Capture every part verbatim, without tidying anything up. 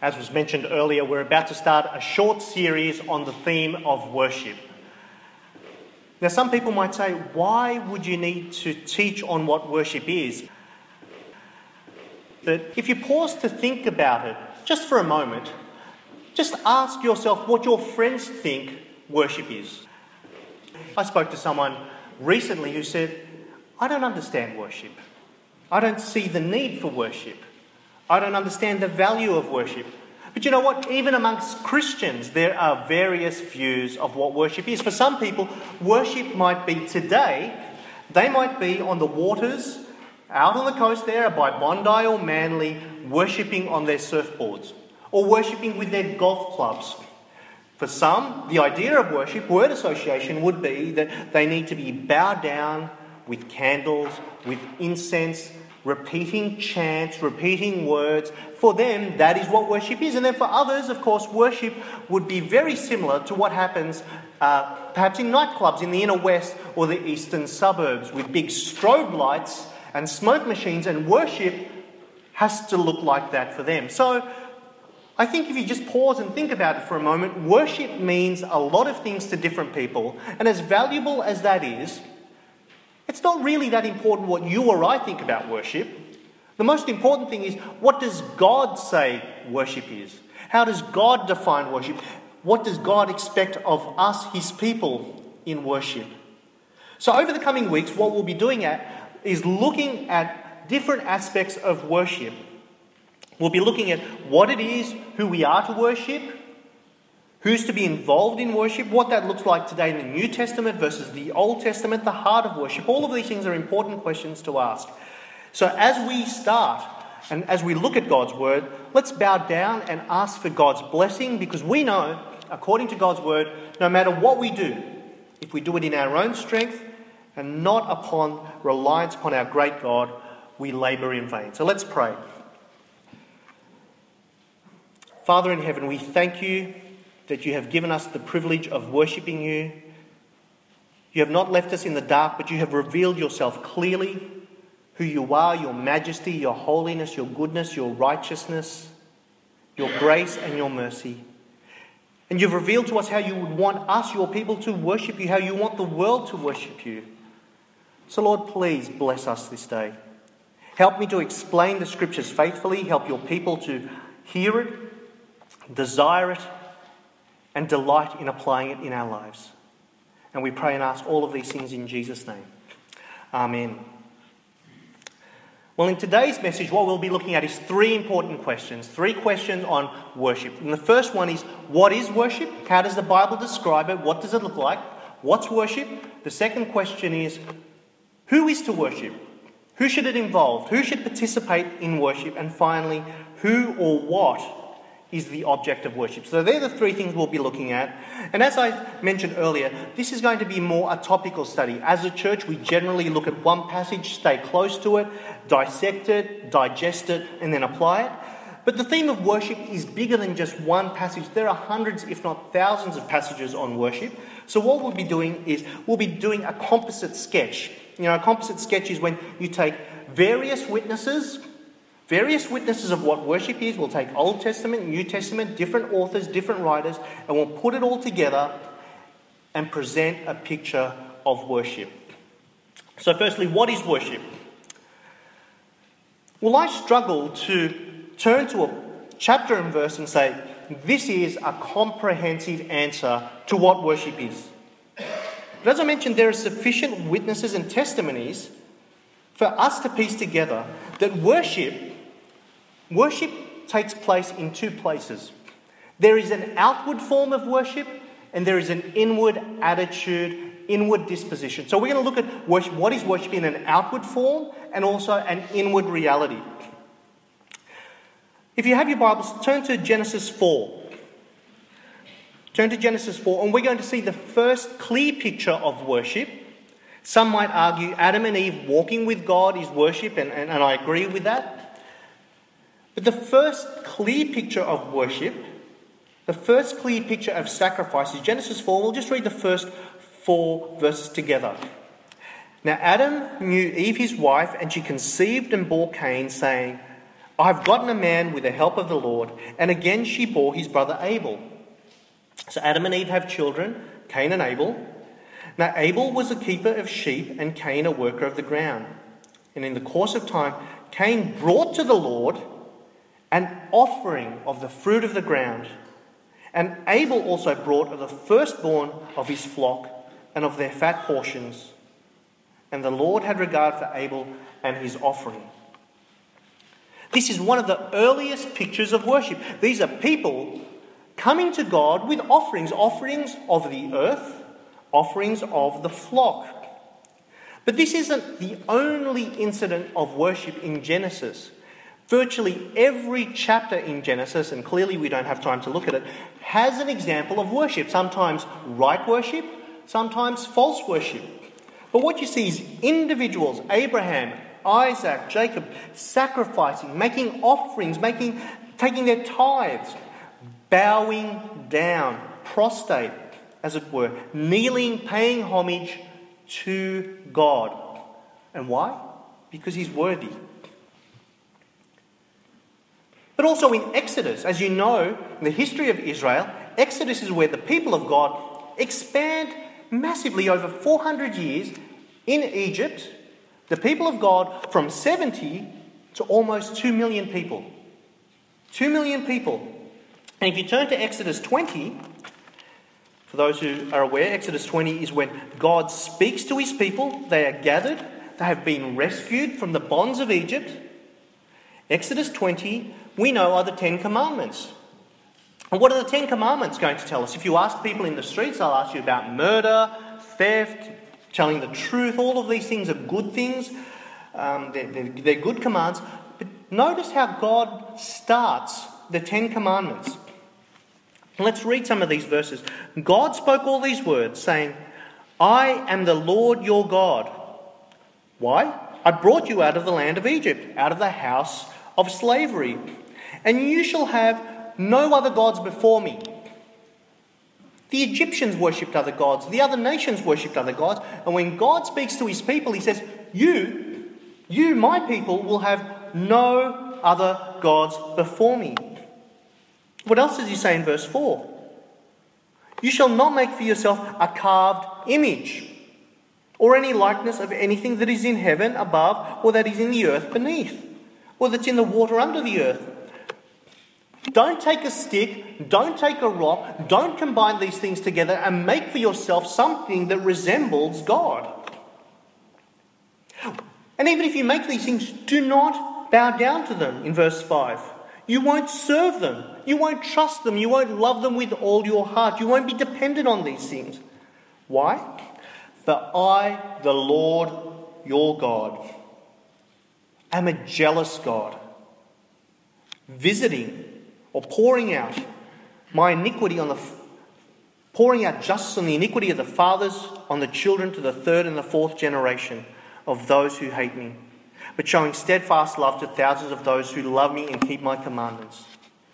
As was mentioned earlier, we're about to start a short series on the theme of worship. Now, some people might say, why would you need to teach on what worship is? But if you pause to think about it, just for a moment, just ask yourself what your friends think worship is. I spoke to someone recently who said, I don't understand worship. I don't see the need for worship. I don't understand the value of worship. But you know what? Even amongst Christians, there are various views of what worship is. For some people, worship might be today, they might be on the waters, out on the coast there by Bondi or Manly, worshipping on their surfboards or worshipping with their golf clubs. For some, the idea of worship, word association, would be that they need to be bowed down with candles, with incense, repeating chants, repeating words. For them, that is what worship is. And then for others, of course, worship would be very similar to what happens uh, perhaps in nightclubs in the inner west or the eastern suburbs with big strobe lights and smoke machines, and worship has to look like that for them. So I think if you just pause and think about it for a moment, worship means a lot of things to different people. And as valuable as that is, it's not really that important what you or I think about worship. The most important thing is, what does God say worship is? How does God define worship? What does God expect of us, his people, in worship? So over the coming weeks, what we'll be doing at is looking at different aspects of worship. We'll be looking at what it is, who we are to worship, who's to be involved in worship, what that looks like today in the New Testament versus the Old Testament, the heart of worship. All of these things are important questions to ask. So as we start and as we look at God's Word, let's bow down and ask for God's blessing, because we know, according to God's Word, no matter what we do, if we do it in our own strength and not upon reliance upon our great God, we labour in vain. So let's pray. Father in heaven, we thank you that you have given us the privilege of worshipping you. You have not left us in the dark, but you have revealed yourself clearly, who you are, your majesty, your holiness, your goodness, your righteousness, your grace and your mercy. And you've revealed to us how you would want us, your people, to worship you, how you want the world to worship you. So Lord, please bless us this day. Help me to explain the scriptures faithfully. Help your people to hear it, desire it, and delight in applying it in our lives. And we pray and ask all of these things in Jesus' name. Amen. Well, in today's message, what we'll be looking at is three important questions. Three questions on worship. And the first one is, what is worship? How does the Bible describe it? What does it look like? What's worship? The second question is, who is to worship? Who should it involve? Who should participate in worship? And finally, who or what is the object of worship? So they're the three things we'll be looking at. And as I mentioned earlier, this is going to be more a topical study. As a church, we generally look at one passage, stay close to it, dissect it, digest it, and then apply it. But the theme of worship is bigger than just one passage. There are hundreds, if not thousands, of passages on worship. So what we'll be doing is we'll be doing a composite sketch. You know, a composite sketch is when you take various witnesses, Various witnesses of what worship is. We'll take Old Testament, New Testament, different authors, different writers, and we'll put it all together and present a picture of worship. So firstly, what is worship? Well, I struggle to turn to a chapter and verse and say, this is a comprehensive answer to what worship is. But as I mentioned, there are sufficient witnesses and testimonies for us to piece together that worship Worship takes place in two places. There is an outward form of worship and there is an inward attitude, inward disposition. So we're going to look at worship. What is worship in an outward form and also an inward reality? If you have your Bibles, turn to Genesis four. Turn to Genesis four, and we're going to see the first clear picture of worship. Some might argue Adam and Eve walking with God is worship, and, and, and I agree with that. But the first clear picture of worship, the first clear picture of sacrifice is Genesis four. We'll just read the first four verses together. Now Adam knew Eve his wife, and she conceived and bore Cain, saying, I have gotten a man with the help of the Lord. And again she bore his brother Abel. So Adam and Eve have children, Cain and Abel. Now Abel was a keeper of sheep and Cain a worker of the ground. And in the course of time, Cain brought to the Lord an offering of the fruit of the ground. And Abel also brought of the firstborn of his flock and of their fat portions. And the Lord had regard for Abel and his offering. This is one of the earliest pictures of worship. These are people coming to God with offerings, offerings of the earth, offerings of the flock. But this isn't the only incident of worship in Genesis. Virtually every chapter in Genesis, and clearly we don't have time to look at it, has an example of worship. Sometimes right worship, sometimes false worship. But what you see is individuals, Abraham, Isaac, Jacob, sacrificing, making offerings, making, taking their tithes, bowing down, prostrate, as it were, kneeling, paying homage to God. And why? Because he's worthy. But also in Exodus, as you know, in the history of Israel, Exodus is where the people of God expand massively over four hundred years in Egypt. The people of God from seventy to almost two million people. two million people. And if you turn to Exodus twenty, for those who are aware, Exodus twenty is when God speaks to his people. They are gathered. They have been rescued from the bonds of Egypt. Exodus twenty, we know, are the Ten Commandments. And what are the Ten Commandments going to tell us? If you ask people in the streets, they'll ask you about murder, theft, telling the truth. All of these things are good things. Um, they're, they're, they're good commands. But notice how God starts the Ten Commandments. Let's read some of these verses. God spoke all these words, saying, I am the Lord your God. Why? I brought you out of the land of Egypt, out of the house of slavery. And you shall have no other gods before me. The Egyptians worshipped other gods. The other nations worshipped other gods. And when God speaks to his people, he says, you, you, my people, will have no other gods before me. What else does he say in verse four? You shall not make for yourself a carved image or any likeness of anything that is in heaven above or that is in the earth beneath or that's in the water under the earth. Don't take a stick, don't take a rock, don't combine these things together and make for yourself something that resembles God. And even if you make these things, do not bow down to them in verse five. You won't serve them. You won't trust them. You won't love them with all your heart. You won't be dependent on these things. Why? For I, the Lord your God, am a jealous God, visiting or pouring out my iniquity on the, pouring out justice on the iniquity of the fathers on the children to the third and the fourth generation of those who hate me, but showing steadfast love to thousands of those who love me and keep my commandments.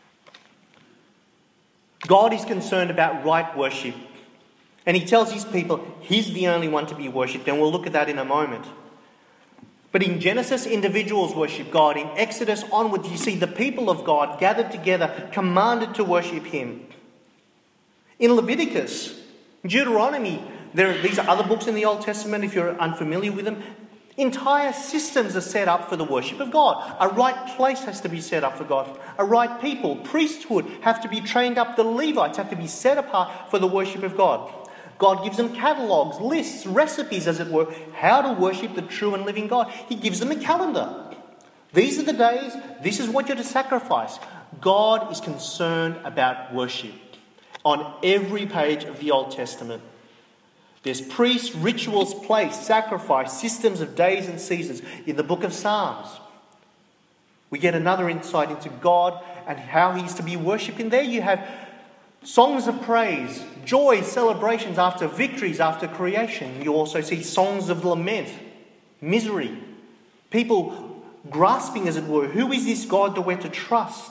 God is concerned about right worship. And he tells his people he's the only one to be worshipped. And we'll look at that in a moment. But in Genesis, individuals worship God. In Exodus onwards, you see the people of God gathered together, commanded to worship him. In Leviticus, Deuteronomy, there are, these are other books in the Old Testament if you're unfamiliar with them. Entire systems are set up for the worship of God. A right place has to be set up for God. A right people, priesthood, have to be trained up. The Levites have to be set apart for the worship of God. God gives them catalogues, lists, recipes, as it were, how to worship the true and living God. He gives them a calendar. These are the days. This is what you're to sacrifice. God is concerned about worship on every page of the Old Testament. There's priests, rituals, place, sacrifice, systems of days and seasons in the book of Psalms. We get another insight into God and how he's to be worshipped. And there you have songs of praise, joy, celebrations after victories, after creation. You also see songs of lament, misery, people grasping, as it were, who is this God that we're to trust?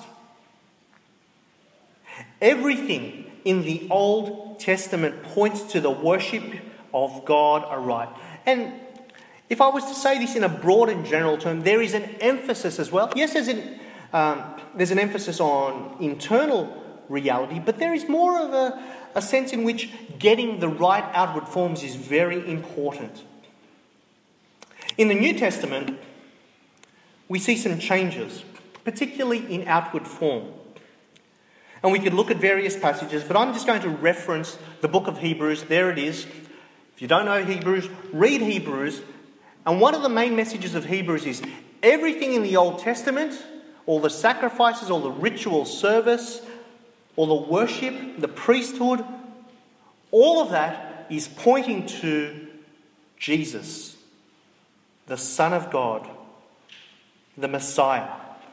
Everything in the Old Testament points to the worship of God aright. And if I was to say this in a broad and general term, there is an emphasis as well. Yes, there's an, Um, there's an emphasis on internal reality, but there is more of a, a sense in which getting the right outward forms is very important. In the New Testament, we see some changes, particularly in outward form. And we could look at various passages, but I'm just going to reference the book of Hebrews. There it is. If you don't know Hebrews, read Hebrews. And one of the main messages of Hebrews is everything in the Old Testament, all the sacrifices, all the ritual service, all the worship, the priesthood, all of that is pointing to Jesus, the Son of God, the Messiah.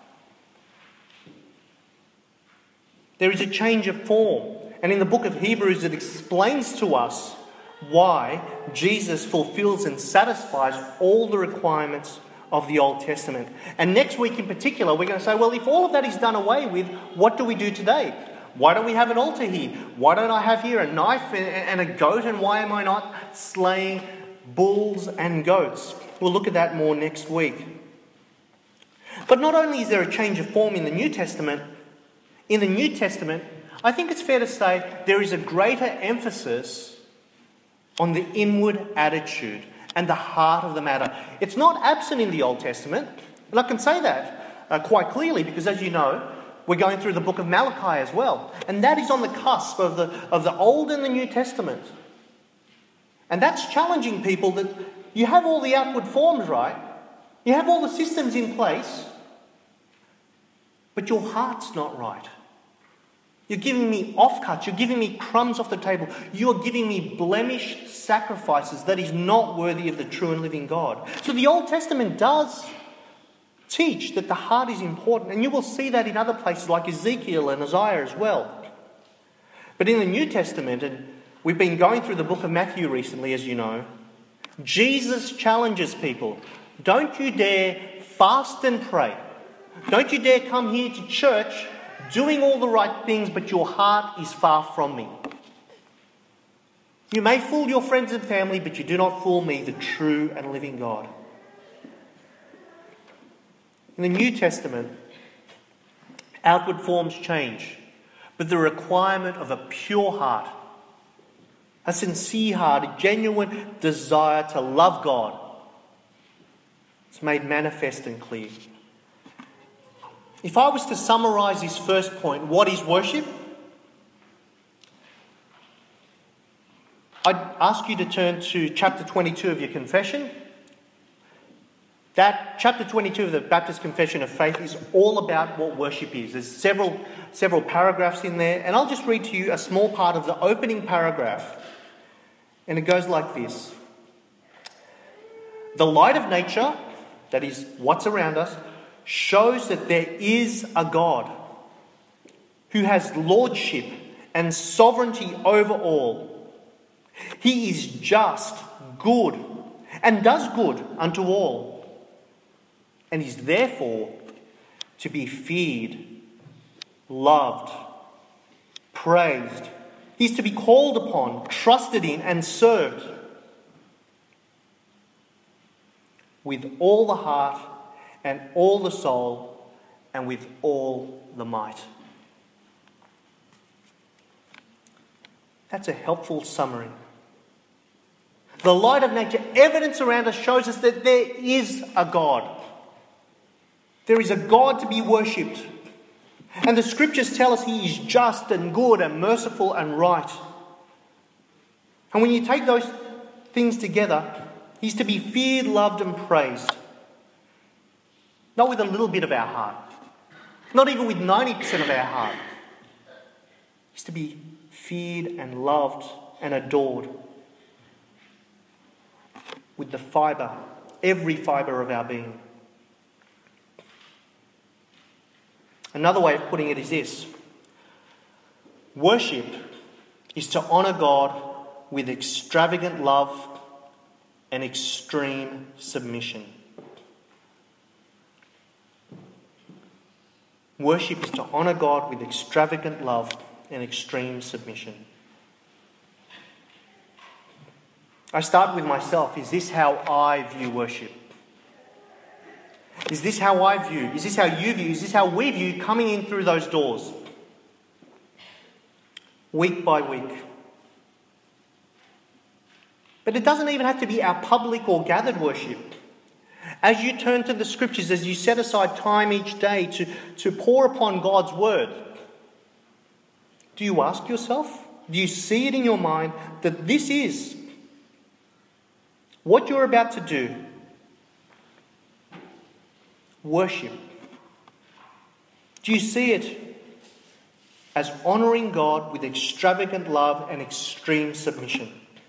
There is a change of form. And in the book of Hebrews, it explains to us why Jesus fulfills and satisfies all the requirements of the Old Testament. And next week in particular, we're going to say, well, if all of that is done away with, what do we do today? Why don't we have an altar here? Why don't I have here a knife and a goat? And why am I not slaying bulls and goats? We'll look at that more next week. But not only is there a change of form in the New Testament, in the New Testament, I think it's fair to say there is a greater emphasis on the inward attitude and the heart of the matter. It's not absent in the Old Testament, and I can say that uh, quite clearly because, as you know, we're going through the book of Malachi as well, and that is on the cusp of the of the Old and the New Testament. And that's challenging people that you have all the outward forms right, you have all the systems in place, but your heart's not right. You're giving me offcuts. You're giving me crumbs off the table. You're giving me blemished sacrifices that is not worthy of the true and living God. So the Old Testament does teach that the heart is important. And you will see that in other places like Ezekiel and Isaiah as well. But in the New Testament, and we've been going through the book of Matthew recently, as you know, Jesus challenges people. Don't you dare fast and pray. Don't you dare come here to church doing all the right things, but your heart is far from me. You may fool your friends and family, but you do not fool me, the true and living God. In the New Testament, outward forms change, but the requirement of a pure heart, a sincere heart, a genuine desire to love God, it's made manifest and clear. If I was to summarise this first point, what is worship? I'd ask you to turn to chapter twenty-two of your confession. That chapter twenty-two of the Baptist Confession of Faith is all about what worship is. There's several, several paragraphs in there, and I'll just read to you a small part of the opening paragraph. And it goes like this. The light of nature, that is what's around us, shows that there is a God who has lordship and sovereignty over all. He is just, good, and does good unto all, and is therefore to be feared, loved, praised. He's to be called upon, trusted in, and served with all the heart and all the soul, and with all the might. That's a helpful summary. The light of nature, evidence around us shows us that there is a God. There is a God to be worshipped. And the scriptures tell us he is just and good and merciful and right. And when you take those things together, he's to be feared, loved and praised. Not with a little bit of our heart. Not even with ninety percent of our heart. He's to be feared and loved and adored with the fibre, every fibre of our being. Another way of putting it is this. Worship is to honour God with extravagant love and extreme submission. Worship is to honour God with extravagant love and extreme submission. I start with myself. Is this how I view worship? Is this how I view? Is this how you view? Is this how we view coming in through those doors? Week by week. But it doesn't even have to be our public or gathered worship. As you turn to the Scriptures, as you set aside time each day to, to pour upon God's Word, do you ask yourself, do you see it in your mind that this is what you're about to do? Worship. Do you see it as honouring God with extravagant love and extreme submission?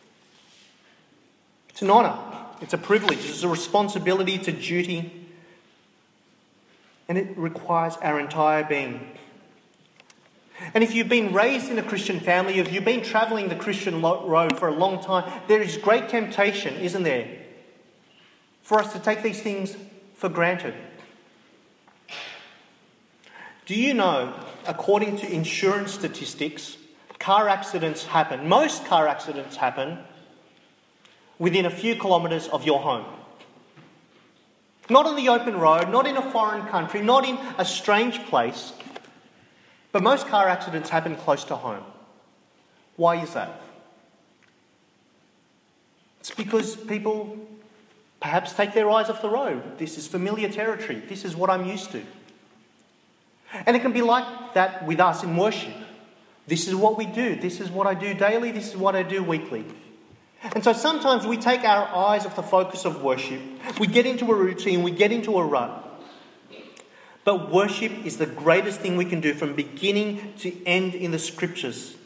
It's an honour. It's a privilege. It's a responsibility. It's a duty. And it requires our entire being. And if you've been raised in a Christian family, if you've been travelling the Christian road for a long time, there is great temptation, isn't there, for us to take these things for granted. Do you know, according to insurance statistics, car accidents happen, most car accidents happen within a few kilometres of your home. Not on the open road, not in a foreign country, not in a strange place, but most car accidents happen close to home. Why is that? It's because people perhaps take their eyes off the road. This is familiar territory. This is what I'm used to. And it can be like that with us in worship. This is what we do. This is what I do daily. This is what I do weekly. And so sometimes we take our eyes off the focus of worship. We get into a routine. We get into a rut. But worship is the greatest thing we can do from beginning to end in the Scriptures.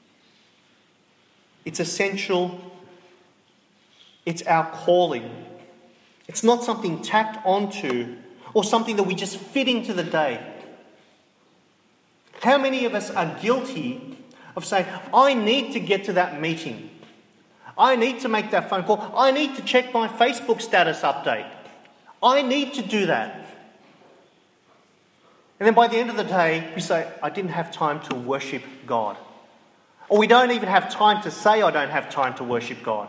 It's essential. It's our calling. It's not something tacked onto or something that we just fit into the day. How many of us are guilty of saying, I need to get to that meeting. I need to make that phone call. I need to check my Facebook status update. I need to do that. And then by the end of the day, we say, I didn't have time to worship God. Or we don't even have time to say, I don't have time to worship God.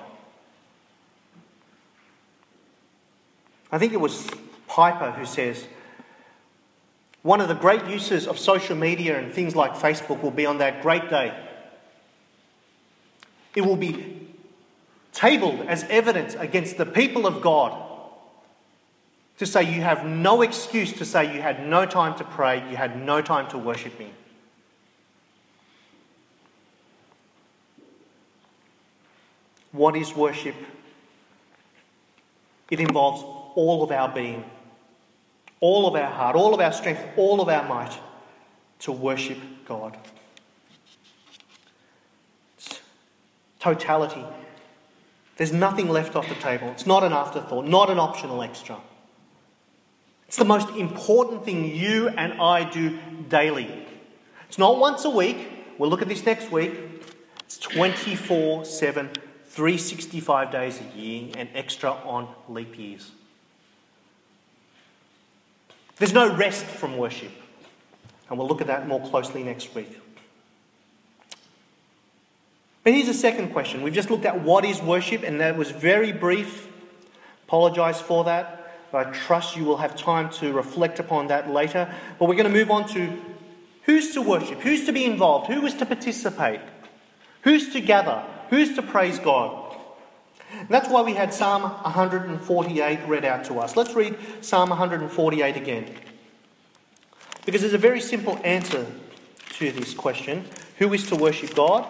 I think it was Piper who says, one of the great uses of social media and things like Facebook will be on that great day. It will be tabled as evidence against the people of God to say you have no excuse to say you had no time to pray, you had no time to worship me. What is worship? It involves all of our being, all of our heart, all of our strength, all of our might to worship God. It's totality. There's nothing left off the table. It's not an afterthought, not an optional extra. It's the most important thing you and I do daily. It's not once a week. We'll look at this next week. It's twenty-four seven, three hundred sixty-five days a year and extra on leap years. There's no rest from worship. And we'll look at that more closely next week. But here's a second question. We've just looked at what is worship, and that was very brief. Apologise for that. But I trust you will have time to reflect upon that later. But we're going to move on to who's to worship, who's to be involved, who is to participate, who's to gather, who's to praise God. And that's why we had Psalm one forty-eight read out to us. Let's read Psalm one forty-eight again. Because there's a very simple answer to this question. Who is to worship God?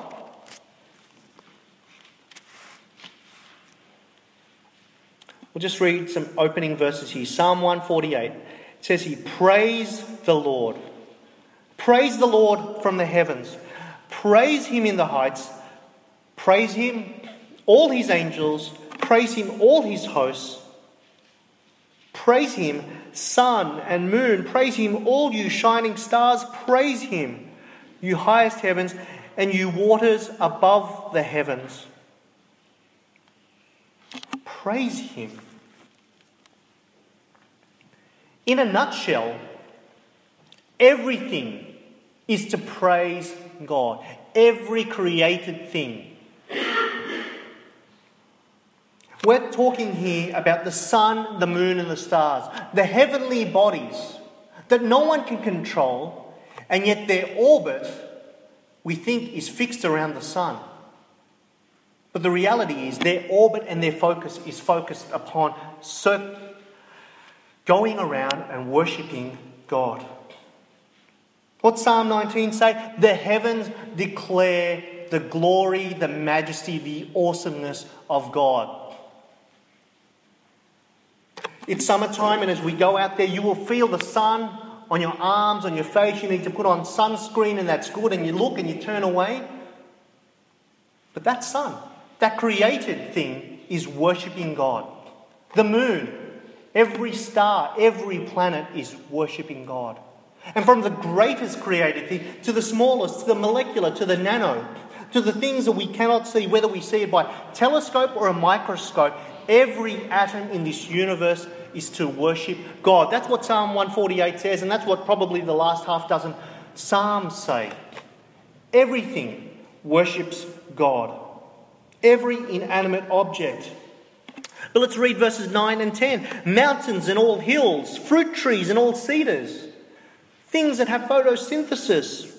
We'll just read some opening verses here. Psalm one forty-eight. It says here, praise the Lord. Praise the Lord from the heavens. Praise him in the heights. Praise him, all his angels. Praise him, all his hosts. Praise him, sun and moon. Praise him, all you shining stars. Praise him, you highest heavens and you waters above the heavens. Praise him. In a nutshell, everything is to praise God. Every created thing. We're talking here about the sun, the moon and the stars, the heavenly bodies that no one can control, and yet their orbit, we think, is fixed around the sun. But the reality is their orbit and their focus is focused upon cir- going around and worshipping God. What's Psalm nineteen say? The heavens declare the glory, the majesty, the awesomeness of God. It's summertime, and as we go out there, you will feel the sun on your arms, on your face. You need to put on sunscreen, and that's good. And you look and you turn away. But that sun, that created thing, is worshipping God. The moon, every star, every planet is worshipping God. And from the greatest created thing to the smallest, to the molecular, to the nano, to the things that we cannot see, whether we see it by telescope or a microscope, every atom in this universe is to worship God. That's what Psalm one forty-eight says, and that's what probably the last half dozen Psalms say. Everything worships God. Every inanimate object. But let's read verses nine and ten. Mountains and all hills, fruit trees and all cedars, things that have photosynthesis,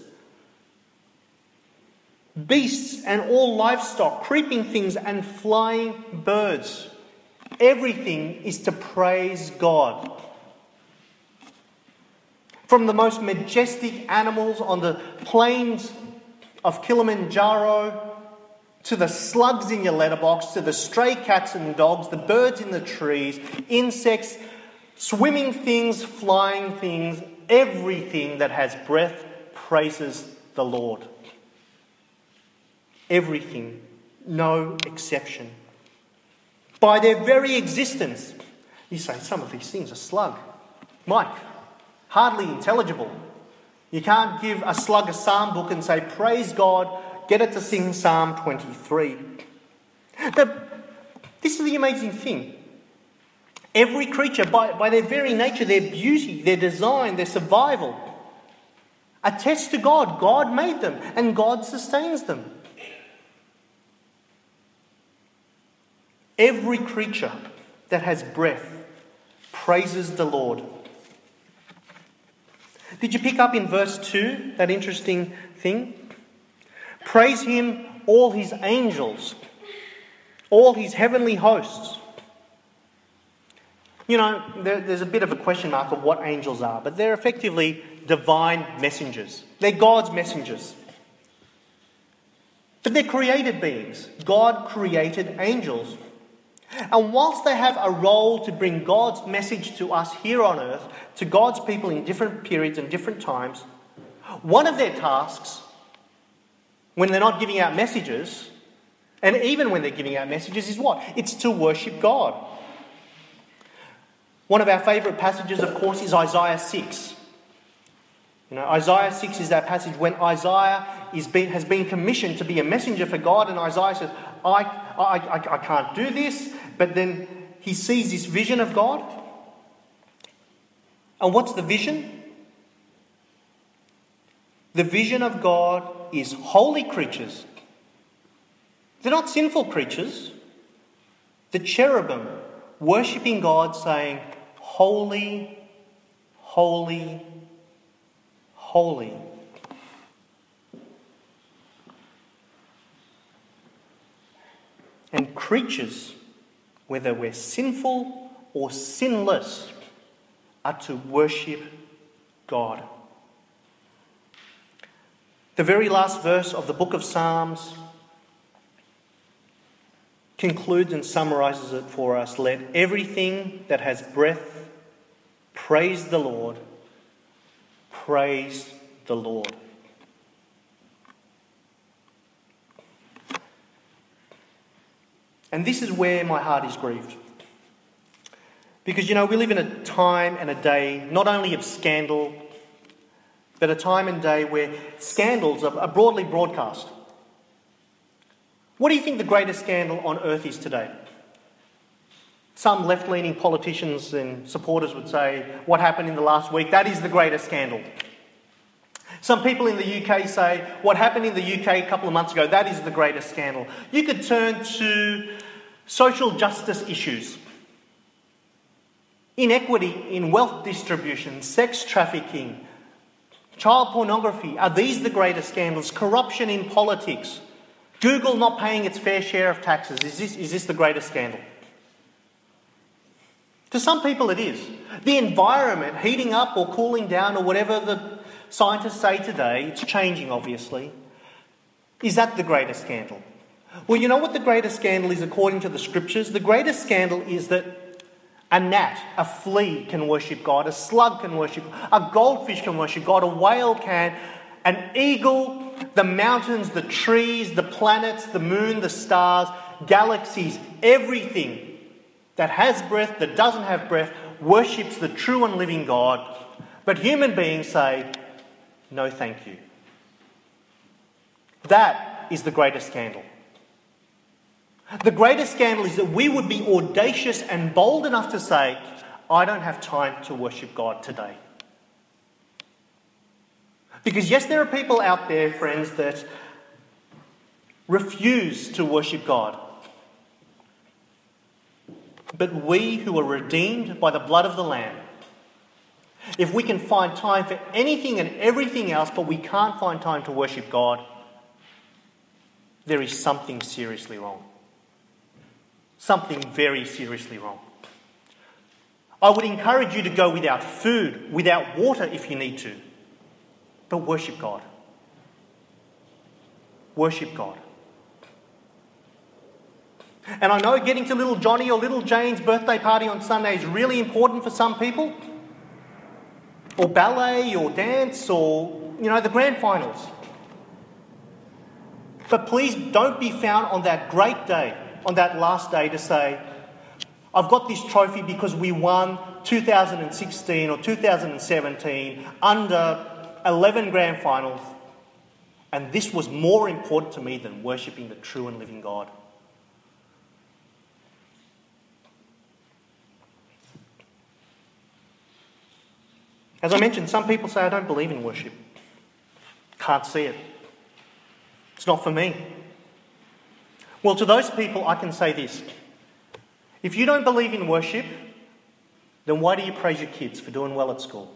beasts and all livestock, creeping things and flying birds. Everything is to praise God. From the most majestic animals on the plains of Kilimanjaro, to the slugs in your letterbox, to the stray cats and dogs, the birds in the trees, insects, swimming things, flying things, everything that has breath praises the Lord. Everything, no exception. By their very existence, you say some of these things are slug. Mike, hardly intelligible. You can't give a slug a psalm book and say, praise God, get it to sing Psalm twenty-three. Now, this is the amazing thing. Every creature, by, by their very nature, their beauty, their design, their survival, attests to God. God made them and God sustains them. Every creature that has breath praises the Lord. Did you pick up in verse two that interesting thing? Praise him, all his angels, all his heavenly hosts. You know, there, there's a bit of a question mark of what angels are, but they're effectively divine messengers. They're God's messengers. But they're created beings. God created angels. And whilst they have a role to bring God's message to us here on earth, to God's people in different periods and different times, one of their tasks, when they're not giving out messages, and even when they're giving out messages, is what? It's to worship God. One of our favourite passages, of course, is Isaiah six. You know, Isaiah six is that passage when Isaiah is been, has been commissioned to be a messenger for God, and Isaiah says, I, I, I, I can't do this, but then he sees this vision of God. And what's the vision? The vision of God is holy creatures. They're not sinful creatures. The cherubim worshipping God, saying, holy, holy, holy. And creatures, whether we're sinful or sinless, are to worship God. The very last verse of the book of Psalms concludes and summarizes it for us. Let everything that has breath praise the Lord. Praise the Lord. And this is where my heart is grieved. Because, you know, we live in a time and a day not only of scandal, but a time and day where scandals are broadly broadcast. What do you think the greatest scandal on earth is today? Some left-leaning politicians and supporters would say, what happened in the last week, that is the greatest scandal. Some people in the U K say, what happened in the U K a couple of months ago, that is the greatest scandal. You could turn to social justice issues, inequity in wealth distribution, sex trafficking, child pornography. Are these the greatest scandals? Corruption in politics, Google not paying its fair share of taxes. Is this, is this the greatest scandal? To some people it is. The environment heating up or cooling down or whatever the scientists say today, it's changing obviously. Is that the greatest scandal? Well, you know what the greatest scandal is according to the scriptures? The greatest scandal is that a gnat, a flea can worship God, a slug can worship, a goldfish can worship God, a whale can, an eagle, the mountains, the trees, the planets, the moon, the stars, galaxies, everything that has breath, that doesn't have breath, worships the true and living God. But human beings say, no thank you. That is the greatest scandal. The greatest scandal is that we would be audacious and bold enough to say, I don't have time to worship God today. Because yes, there are people out there, friends, that refuse to worship God. But we who are redeemed by the blood of the Lamb, if we can find time for anything and everything else, but we can't find time to worship God, there is something seriously wrong. Something very seriously wrong. I would encourage you to go without food, without water if you need to, but worship God. Worship God. And I know getting to little Johnny or little Jane's birthday party on Sunday is really important for some people. Or ballet or dance or, you know, the grand finals. But please don't be found on that great day, on that last day to say, I've got this trophy because we won two thousand sixteen or two thousand seventeen under eleven grand finals. And this was more important to me than worshipping the true and living God. As I mentioned, some people say, I don't believe in worship. Can't see it. It's not for me. Well, to those people, I can say this. If you don't believe in worship, then why do you praise your kids for doing well at school?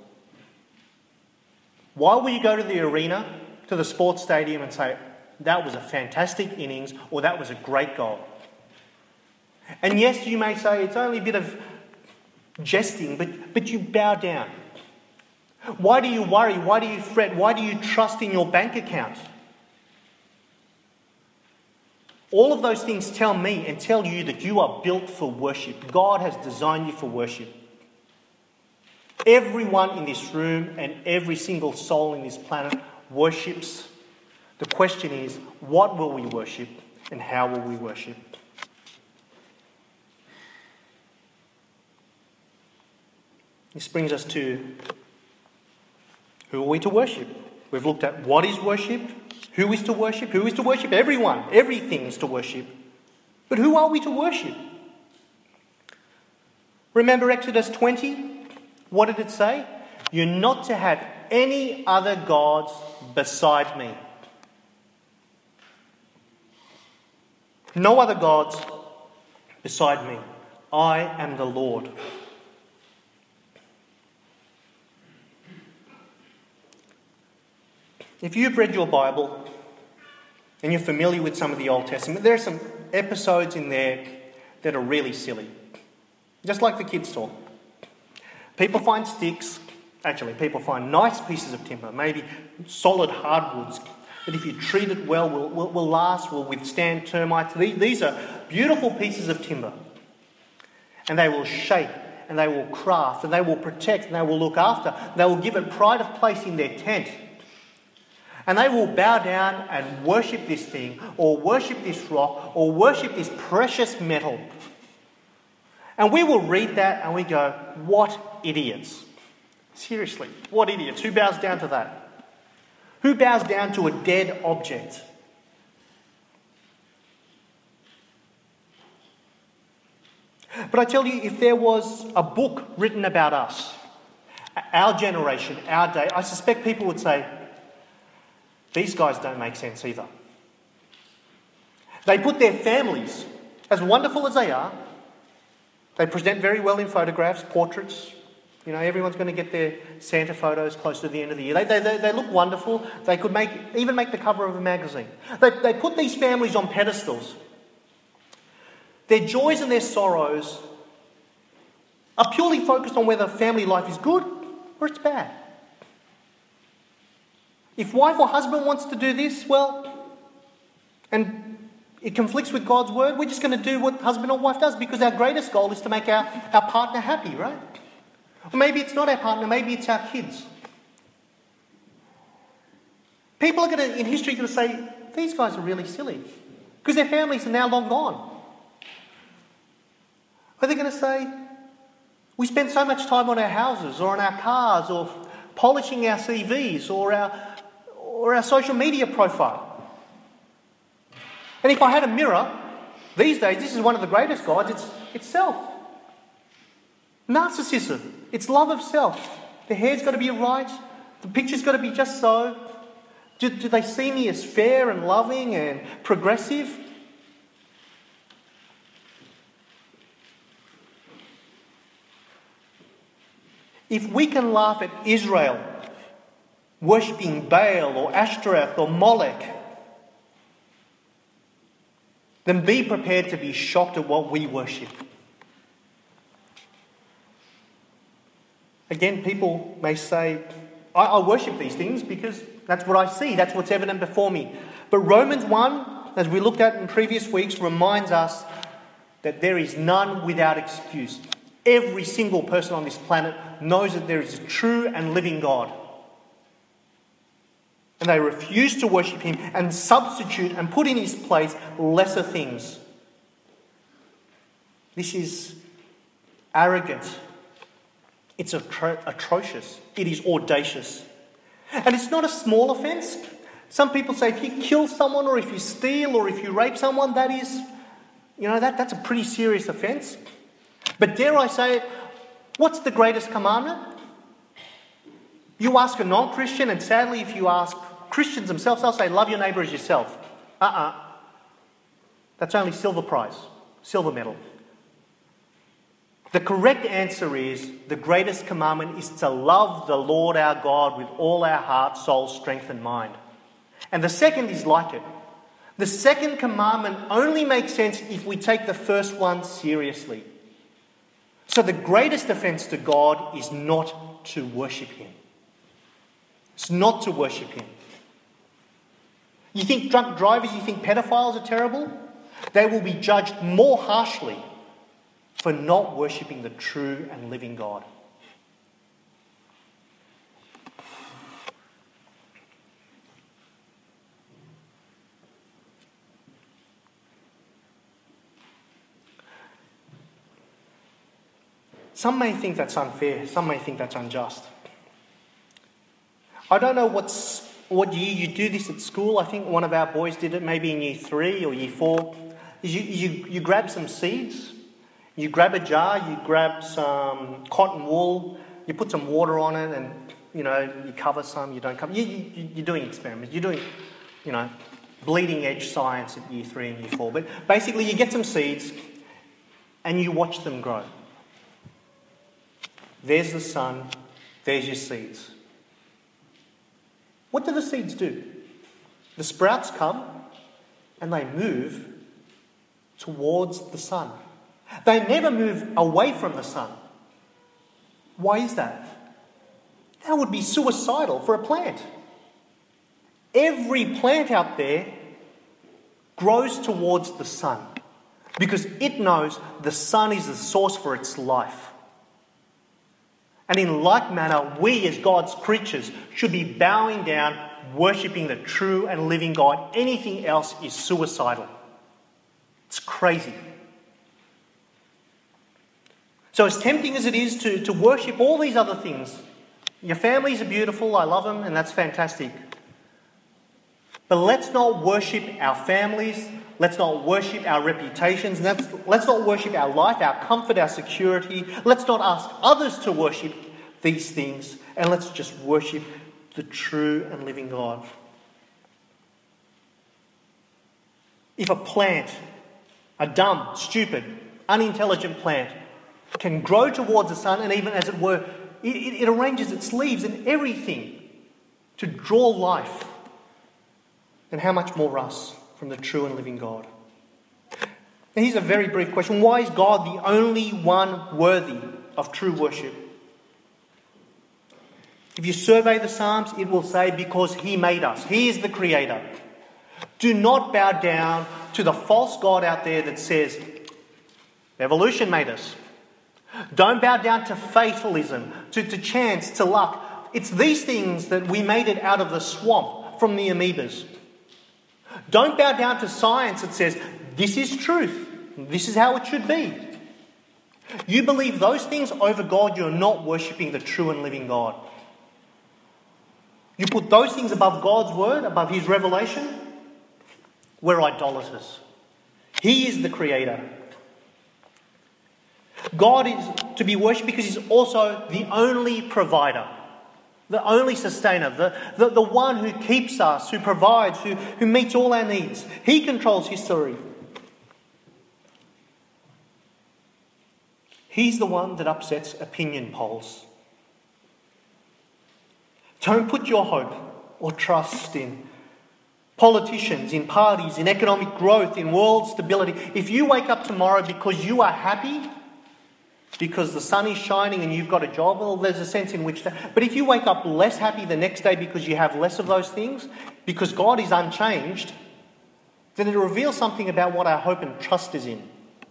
Why will you go to the arena, to the sports stadium and say, that was a fantastic innings or that was a great goal? And yes, you may say it's only a bit of jesting, but, but you bow down. Why do you worry? Why do you fret? Why do you trust in your bank account? All of those things tell me and tell you that you are built for worship. God has designed you for worship. Everyone in this room and every single soul in this planet worships. The question is, what will we worship and how will we worship? This brings us to who are we to worship? We've looked at what is worship, who is to worship, who is to worship? Everyone, everything is to worship. But who are we to worship? Remember Exodus twenty? What did it say? You're not to have any other gods beside me. No other gods beside me. I am the Lord. If you've read your Bible and you're familiar with some of the Old Testament, there are some episodes in there that are really silly. Just like the kids talk. People find sticks, actually people find nice pieces of timber, maybe solid hardwoods, that if you treat it well will, will, will last, will withstand termites. These, these are beautiful pieces of timber. And they will shape, and they will craft, and they will protect, and they will look after. They will give it pride of place in their tent. And they will bow down and worship this thing, or worship this rock, or worship this precious metal. And we will read that and we go, what idiots. Seriously, what idiots? Who bows down to that? Who bows down to a dead object? But I tell you, if there was a book written about us, our generation, our day, I suspect people would say, these guys don't make sense either. They put their families as wonderful as they are, they present very well in photographs, portraits. You know, everyone's going to get their Santa photos close to the end of the year. They, they, they, they look wonderful. They could make even make the cover of a magazine. They, they put these families on pedestals. Their joys and their sorrows are purely focused on whether family life is good or it's bad. If wife or husband wants to do this, well, and it conflicts with God's word, we're just going to do what husband or wife does because our greatest goal is to make our, our partner happy, right? Or maybe it's not our partner, maybe it's our kids. People are going to, in history, going to say, these guys are really silly because their families are now long gone. Are they going to say, we spend so much time on our houses or on our cars or polishing our C Vs or our, or our social media profile? And if I had a mirror, these days, this is one of the greatest gods, it's, it's self. Narcissism. It's love of self. The hair's got to be right. The picture's got to be just so. Do, do they see me as fair and loving and progressive? If we can laugh at Israel worshipping Baal or Ashtoreth or Molech, then be prepared to be shocked at what we worship. Again, people may say, I, I worship these things because that's what I see, that's what's evident before me. But Romans one, as we looked at in previous weeks, reminds us that there is none without excuse. Every single person on this planet knows that there is a true and living God. And they refuse to worship him and substitute and put in his place lesser things. This is arrogant. It's atro- atrocious. It is audacious. And it's not a small offence. Some people say if you kill someone or if you steal or if you rape someone, that is, you know, that, that's a pretty serious offence. But dare I say it, what's the greatest commandment? You ask a non-Christian, and sadly if you ask Christians themselves, they'll say, love your neighbour as yourself. Uh-uh. That's only silver prize, silver medal. The correct answer is, the greatest commandment is to love the Lord our God with all our heart, soul, strength and mind. And the second is like it. The second commandment only makes sense if we take the first one seriously. So the greatest offence to God is not to worship him. It's not to worship him. You think drunk drivers, you think pedophiles are terrible? They will be judged more harshly for not worshipping the true and living God. Some may think that's unfair. Some may think that's unjust. I don't know what's, what year you do this at school. I think one of our boys did it maybe in year three or year four. You, you, you grab some seeds, you grab a jar, you grab some cotton wool, you put some water on it and, you know, you cover some, you don't cover. You, you, you're doing experiments. You're doing, you know, bleeding edge science at year three and year four. But basically you get some seeds and you watch them grow. There's the sun, there's your seeds. What do the seeds do? The sprouts come and they move towards the sun. They never move away from the sun. Why is that? That would be suicidal for a plant. Every plant out there grows towards the sun because it knows the sun is the source for its life. And in like manner, we as God's creatures should be bowing down, worshipping the true and living God. Anything else is suicidal. It's crazy. So as tempting as it is to, to worship all these other things, your families are beautiful, I love them, and that's fantastic. But let's not worship our families, let's not worship our reputations, let's, let's not worship our life, our comfort, our security. Let's not ask others to worship these things, and let's just worship the true and living God. If a plant A dumb, stupid, unintelligent plant can grow towards the sun, and even as it were, it, it, it arranges its leaves and everything to draw life. And how much more us from the true and living God? Now here's a very brief question. Why is God the only one worthy of true worship? If you survey the Psalms, it will say because He made us. He is the Creator. Do not bow down to the false God out there that says evolution made us. Don't bow down to fatalism, to, to chance, to luck. It's these things that we made it out of the swamp from the amoebas. Don't bow down to science that says this is truth. This is how it should be. You believe those things over God, you're not worshipping the true and living God. You put those things above God's word, above His revelation, we're idolaters. He is the Creator. God is to be worshipped because He's also the only provider, the only sustainer, the, the, the one who keeps us, who provides, who, who meets all our needs. He controls history. He's the one that upsets opinion polls. Don't put your hope or trust in politicians, in parties, in economic growth, in world stability. If you wake up tomorrow because you are happy, because the sun is shining and you've got a job, well, there's a sense in which that... But if you wake up less happy the next day because you have less of those things, because God is unchanged, then it reveals something about what our hope and trust is in.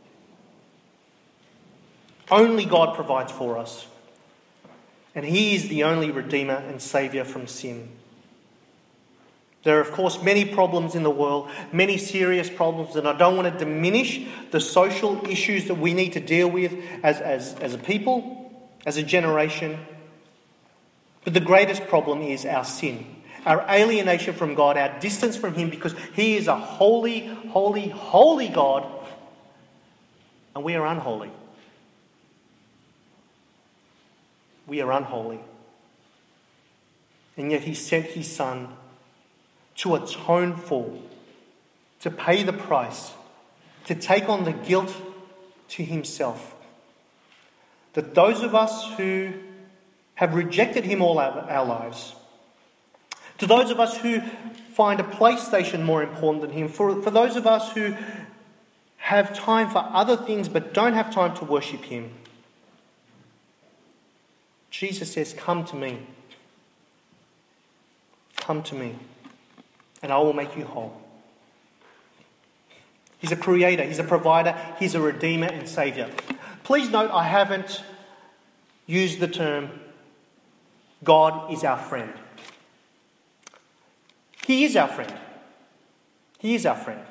Only God provides for us. And He is the only Redeemer and Saviour from sin. There are, of course, many problems in the world, many serious problems, and I don't want to diminish the social issues that we need to deal with as, as, as a people, as a generation. But the greatest problem is our sin, our alienation from God, our distance from Him, because He is a holy, holy, holy God, and we are unholy. We are unholy. And yet He sent His Son to atone for, to pay the price, to take on the guilt to Himself. That those of us who have rejected Him all our, our lives, to those of us who find a PlayStation more important than Him, for, for those of us who have time for other things but don't have time to worship Him, Jesus says, come to me. Come to me, and I will make you whole. He's a creator, He's a provider, He's a redeemer and saviour. Please note, I haven't used the term God is our friend. He is our friend. He is our friend.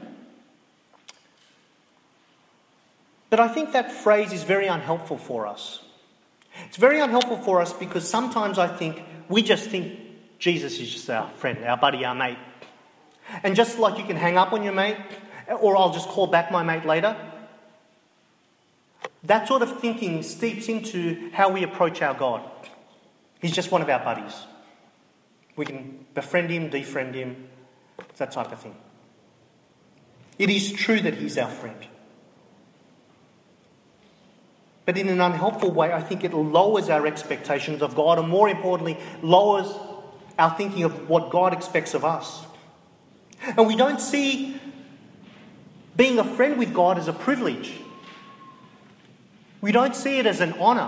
But I think that phrase is very unhelpful for us. It's very unhelpful for us because sometimes I think we just think Jesus is just our friend, our buddy, our mate. And just like you can hang up on your mate, or I'll just call back my mate later, that sort of thinking steeps into how we approach our God. He's just one of our buddies. We can befriend Him, defriend Him, that type of thing. It is true that He's our friend. But in an unhelpful way, I think it lowers our expectations of God, and more importantly, lowers our thinking of what God expects of us. And we don't see being a friend with God as a privilege. We don't see it as an honour.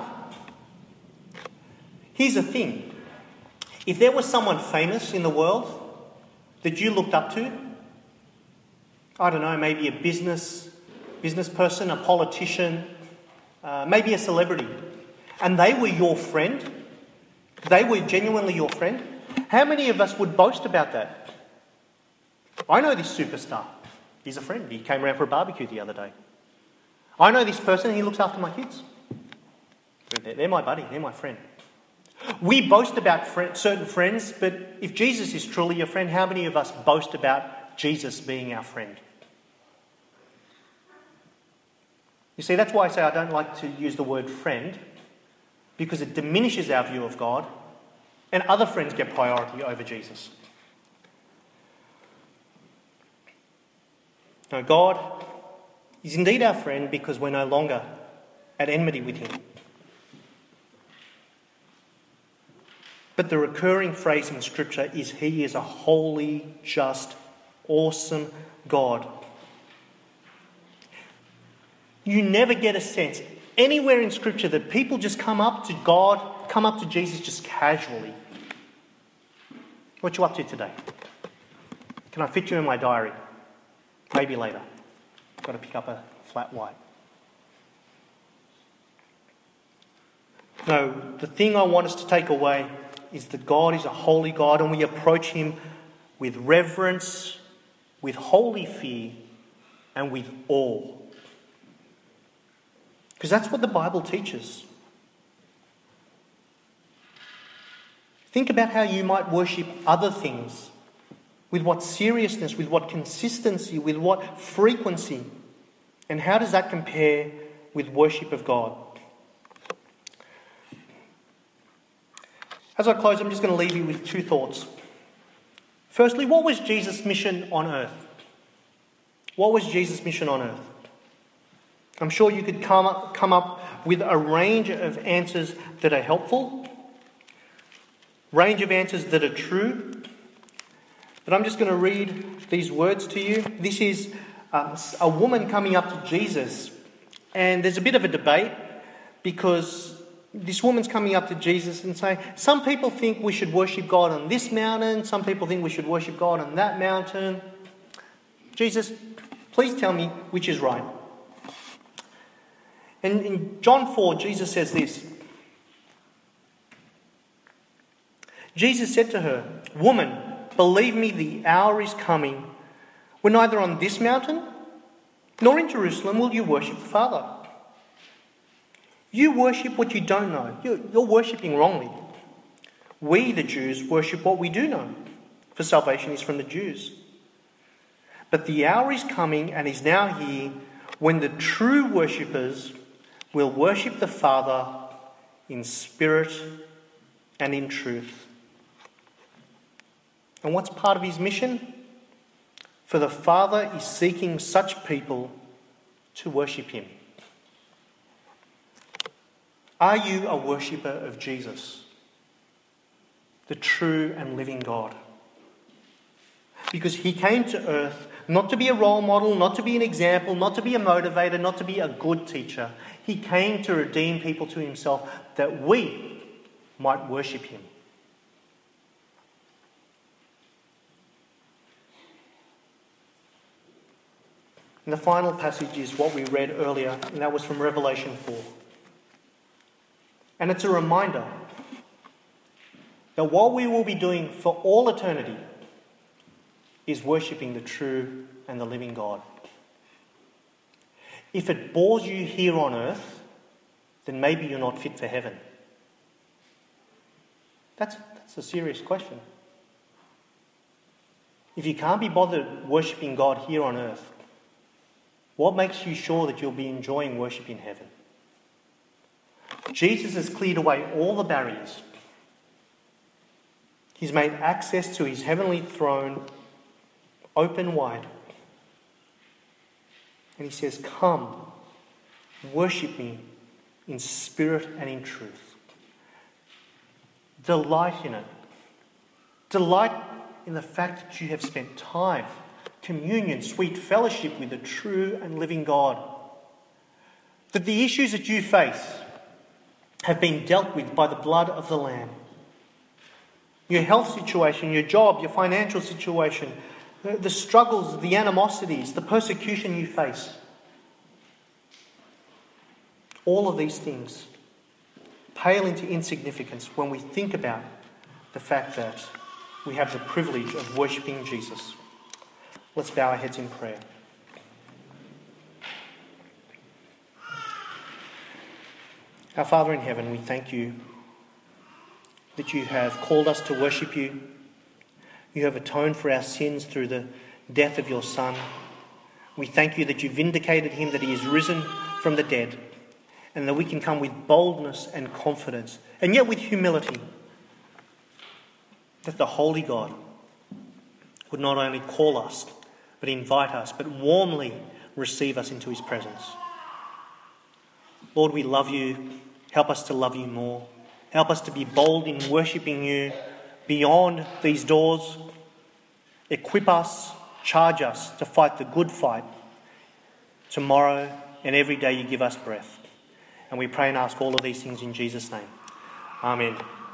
Here's the thing. If there was someone famous in the world that you looked up to, I don't know, maybe a business, business person, a politician, Uh, maybe a celebrity, and they were your friend, they were genuinely your friend, how many of us would boast about that? I know this superstar. He's a friend. He came around for a barbecue the other day. I know this person. He looks after my kids. They're, they're my buddy. They're my friend. We boast about friend, certain friends, but if Jesus is truly your friend, how many of us boast about Jesus being our friend? You see, that's why I say I don't like to use the word friend, because it diminishes our view of God, and other friends get priority over Jesus. Now, God He's indeed our friend because we're no longer at enmity with him. But the recurring phrase in Scripture is he is a holy, just, awesome God. You never get a sense anywhere in Scripture that people just come up to God, come up to Jesus just casually. What you up to today? Can I fit you in my diary? Maybe later. I've got to pick up a flat white. No, the thing I want us to take away is that God is a holy God and we approach him with reverence, with holy fear, and with awe. Because that's what the Bible teaches. Think about how you might worship other things. With what seriousness, with what consistency, with what frequency. And how does that compare with worship of God? As I close, I'm just going to leave you with two thoughts. Firstly, what was Jesus' mission on earth? What was Jesus' mission on earth? I'm sure you could come up, come up with a range of answers that are helpful, range of answers that are true. But I'm just going to read these words to you. This is um, a woman coming up to Jesus, and there's a bit of a debate because this woman's coming up to Jesus and saying, some people think we should worship God on this mountain, some people think we should worship God on that mountain. Jesus, please tell me which is right. And in John four, Jesus says this. Jesus said to her, "Woman, believe me, the hour is coming when neither on this mountain nor in Jerusalem will you worship the Father. You worship what you don't know. You're, you're worshipping wrongly. We, the Jews, worship what we do know, for salvation is from the Jews. But the hour is coming and is now here when the true worshippers will worship the Father in spirit and in truth." And what's part of his mission? For the Father is seeking such people to worship him. Are you a worshipper of Jesus, the true and living God? Because he came to earth not to be a role model, not to be an example, not to be a motivator, not to be a good teacher. He came to redeem people to himself that we might worship him. And the final passage is what we read earlier, and that was from Revelation four. And it's a reminder that what we will be doing for all eternity is worshipping the true and the living God. If it bores you here on earth, then maybe you're not fit for heaven. That's, that's a serious question. If you can't be bothered worshipping God here on earth, what makes you sure that you'll be enjoying worship in heaven? Jesus has cleared away all the barriers. He's made access to his heavenly throne open wide. And he says, "Come, worship me in spirit and in truth." Delight in it. Delight in the fact that you have spent time, communion, sweet fellowship with the true and living God. That the issues that you face have been dealt with by the blood of the Lamb. Your health situation, your job, your financial situation, the struggles, the animosities, the persecution you face. All of these things pale into insignificance when we think about the fact that we have the privilege of worshipping Jesus. Let's bow our heads in prayer. Our Father in heaven, we thank you that you have called us to worship you. You have atoned for our sins through the death of your Son. We thank you that you vindicated him, that he is risen from the dead, and that we can come with boldness and confidence, and yet with humility, that the Holy God would not only call us, but invite us, but warmly receive us into his presence. Lord, we love you. Help us to love you more. Help us to be bold in worshipping you beyond these doors. Equip us, charge us to fight the good fight tomorrow and every day you give us breath. And we pray and ask all of these things in Jesus' name. Amen.